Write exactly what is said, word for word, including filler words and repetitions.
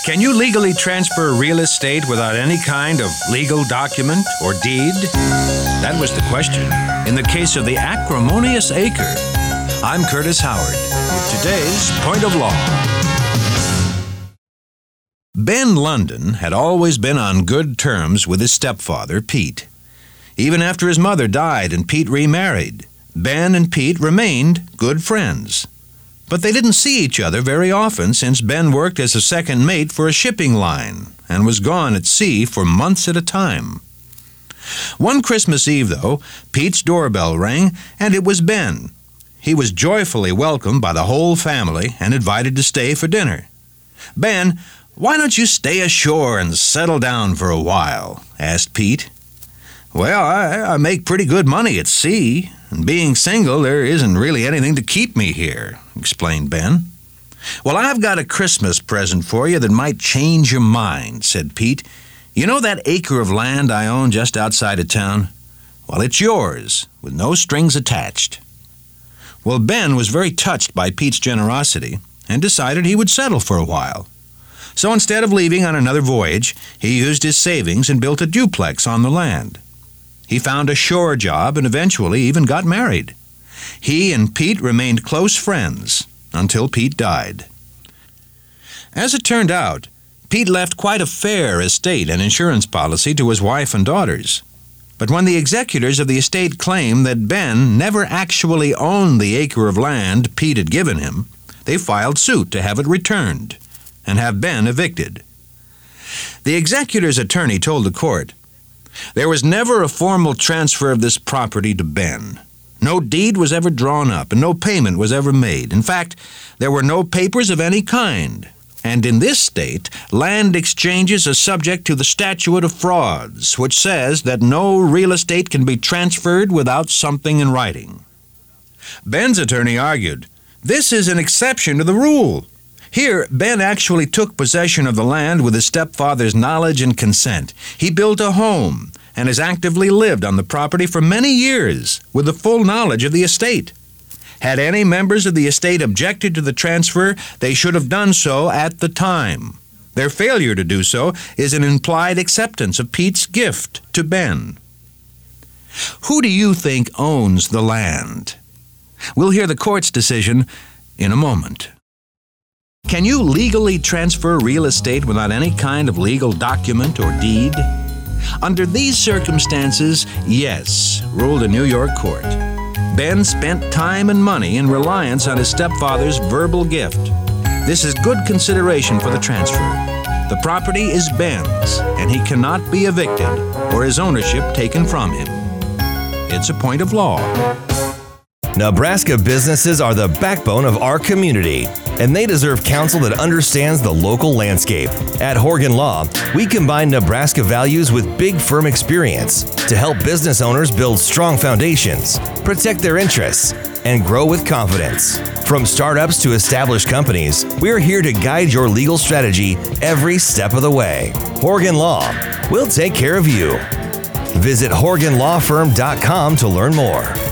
Can you legally transfer real estate without any kind of legal document or deed? That was the question in the case of the acrimonious acre. I'm Curtis Howard with today's Point of Law. Ben London had always been on good terms with his stepfather, Pete. Even after his mother died and Pete remarried, Ben and Pete remained good friends. But they didn't see each other very often since Ben worked as a second mate for a shipping line and was gone at sea for months at a time. One Christmas Eve, though, Pete's doorbell rang, and it was Ben. He was joyfully welcomed by the whole family and invited to stay for dinner. "Ben, why don't you stay ashore and settle down for a while?" asked Pete. "Well, I, I make pretty good money at sea, and being single, there isn't really anything to keep me here," explained Ben. "Well, I've got a Christmas present for you that might change your mind," said Pete. "You know that acre of land I own just outside of town? Well, it's yours, with no strings attached." Well, Ben was very touched by Pete's generosity and decided he would settle for a while. So instead of leaving on another voyage, he used his savings and built a duplex on the land. He found a shore job and eventually even got married. He and Pete remained close friends until Pete died. As it turned out, Pete left quite a fair estate and insurance policy to his wife and daughters. But when the executors of the estate claimed that Ben never actually owned the acre of land Pete had given him, they filed suit to have it returned and have Ben evicted. The executor's attorney told the court, "There was never a formal transfer of this property to Ben. No deed was ever drawn up, and no payment was ever made. In fact, there were no papers of any kind. And in this state, land exchanges are subject to the statute of frauds, which says that no real estate can be transferred without something in writing." Ben's attorney argued, "This is an exception to the rule. Here, Ben actually took possession of the land with his stepfather's knowledge and consent. He built a home and has actively lived on the property for many years with the full knowledge of the estate. Had any members of the estate objected to the transfer, they should have done so at the time. Their failure to do so is an implied acceptance of Pete's gift to Ben." Who do you think owns the land? We'll hear the court's decision in a moment. Can you legally transfer real estate without any kind of legal document or deed? Under these circumstances, yes, ruled a New York court. Ben spent time and money in reliance on his stepfather's verbal gift. This is good consideration for the transfer. The property is Ben's, and he cannot be evicted or his ownership taken from him. It's a point of law. Nebraska businesses are the backbone of our community, and they deserve counsel that understands the local landscape. At Horgan Law, we combine Nebraska values with big firm experience to help business owners build strong foundations, protect their interests, and grow with confidence. From startups to established companies, we're here to guide your legal strategy every step of the way. Horgan Law, we'll take care of you. Visit horgan law firm dot com to learn more.